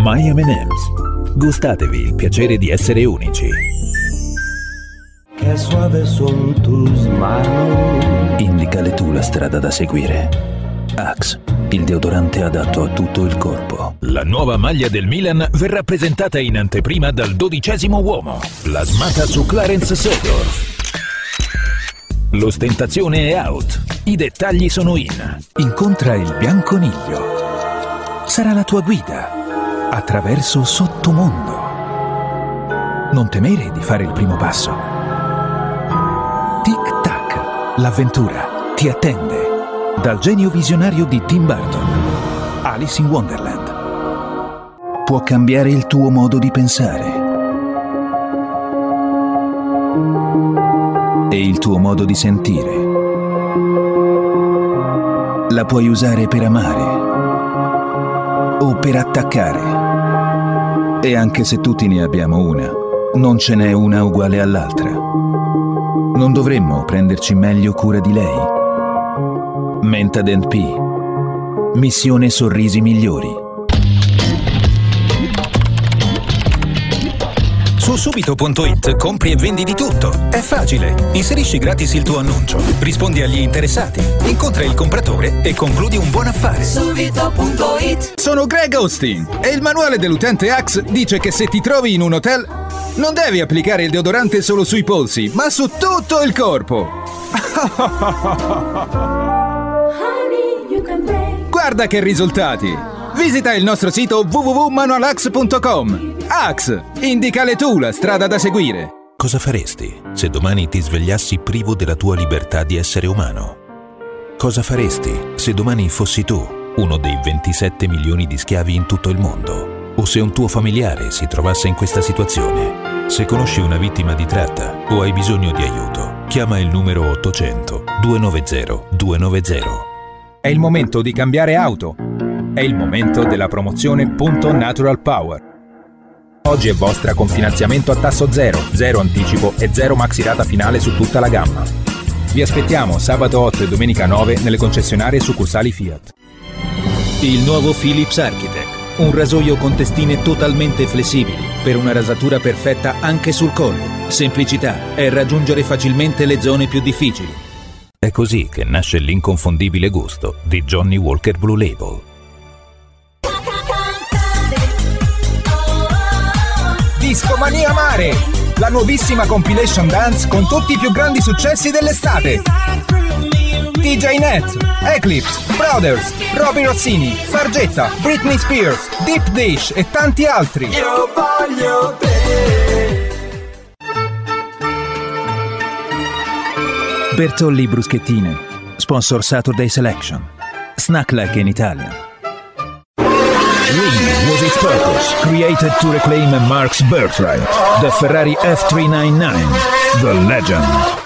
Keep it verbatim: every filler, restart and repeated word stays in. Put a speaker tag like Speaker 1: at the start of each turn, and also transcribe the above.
Speaker 1: My emme and emm's. Gustatevi il piacere di essere unici.
Speaker 2: Che suave son tus manos.
Speaker 1: Indicale tu la strada da seguire. Axe, il deodorante adatto a tutto il corpo.
Speaker 3: La nuova maglia del Milan verrà presentata in anteprima dal dodicesimo uomo, plasmata su Clarence Seedorf. L'ostentazione è out, i dettagli sono in.
Speaker 1: Incontra il bianconiglio. Sarà la tua guida attraverso sottomondo. Non temere di fare il primo passo. Tic tac, l'avventura ti attende. Dal genio visionario di Tim Burton, Alice in Wonderland. Può cambiare il tuo modo di pensare e il tuo modo di sentire. La puoi usare per amare o per attaccare. E anche se tutti ne abbiamo una, non ce n'è una uguale all'altra. Non dovremmo prenderci meglio cura di lei? Mentadent P. Missione sorrisi migliori.
Speaker 4: Su subito punto it compri e vendi di tutto. È facile. Inserisci gratis il tuo annuncio, rispondi agli interessati, incontra il compratore e concludi un buon affare.
Speaker 5: subito punto it.
Speaker 6: Sono Greg Austin e il manuale dell'utente Axe dice che se ti trovi in un hotel non devi applicare il deodorante solo sui polsi, ma su tutto il corpo. Guarda che risultati! Visita il nostro sito w w w punto manual axe punto com. Axe, indicale tu la strada da seguire.
Speaker 7: Cosa faresti se domani ti svegliassi privo della tua libertà di essere umano? Cosa faresti se domani fossi tu uno dei ventisette milioni di schiavi in tutto il mondo? O se un tuo familiare si trovasse in questa situazione? Se conosci una vittima di tratta o hai bisogno di aiuto, chiama il numero ottocento duecentonovanta duecentonovanta.
Speaker 6: È il momento di cambiare auto. È il momento della promozione Punto Natural Power. Oggi è vostra con finanziamento a tasso zero, zero anticipo e zero maxirata finale su tutta la gamma. Vi aspettiamo sabato otto e domenica nove nelle concessionarie succursali Fiat.
Speaker 4: Il nuovo Philips Architect. Un rasoio con testine totalmente flessibili per una rasatura perfetta anche sul collo. Semplicità è raggiungere facilmente le zone più difficili.
Speaker 7: È così che nasce l'inconfondibile gusto di Johnny Walker Blue Label.
Speaker 6: Discomania Mare, la nuovissima compilation dance con tutti i più grandi successi dell'estate. D J Net, Eclipse, Brothers, Robbie Rossini, Fargetta, Britney Spears, Deep Dish e tanti altri.
Speaker 2: Io voglio te.
Speaker 1: Bertolli Bruschettine, sponsor Saturday Selection. Snack like in Italian. Green was its purpose, created to reclaim Mark's birthright, the Ferrari F three ninety-nine, the legend.